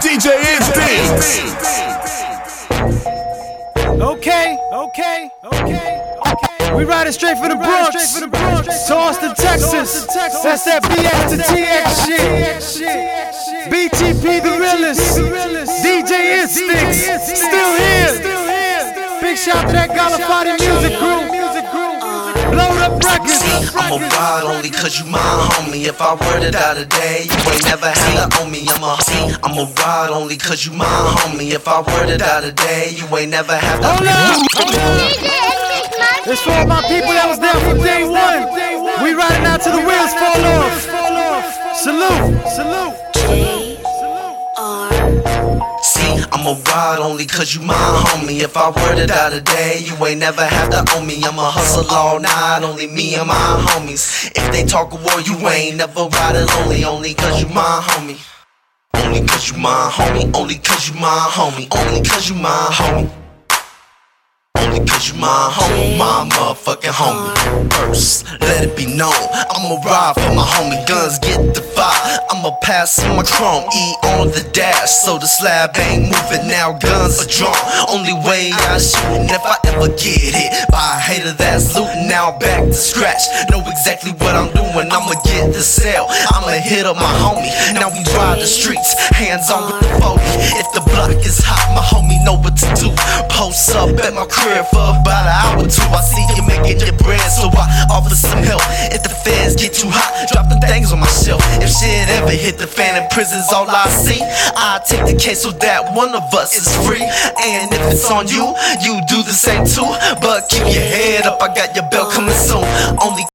DJ Instinct. Okay. We riding straight for the Bronx, to Austin, Texas. That's that BX to TX shit. BTP the realest, DJ Instinct, still here. Big shout to that Galafati music crew. Blowed up records. I'm a ride only cause you my homie. If I were to die today, you ain't never had to own me. I'm a ride only cause you my homie. If I were to die today, you ain't never have to. Hold up. It's for all my people that was there from day one. We riding out till the wheels fall off. Salute. I'm a ride only cause you my homie. If I were to die today, you ain't never have to own me. I'ma hustle all night, only me and my homies. If they talk a war, you ain't never riding lonely. Only cause you my homie. Only cause you my homie. Only cause you my homie. Only cause you my homie. Only cause you my homie, my motherfucking homie. First, let it be known, I'ma ride for my homie. Guns get the fire, I'ma pass on my chrome. E on the dash, so the slab ain't moving. Now guns are drawn, only way I shoot. If I ever get hit by a hater that's looting, now back to scratch. Know exactly what I'm doing, I'ma get the sale. I'ma hit up my homie, now we ride the streets, hands on with the 40. If the block is hot, my homie know what to do. Post up at my crib for about an hour or two. I see you making your bread, so I offer some help. If the feds get too hot, drop the things on my shelf. If shit ever hit the fan in prison's all I see, I take the case so that one of us is free. And if it's on you, you do the same too. But keep your head up, I got your belt coming soon. Only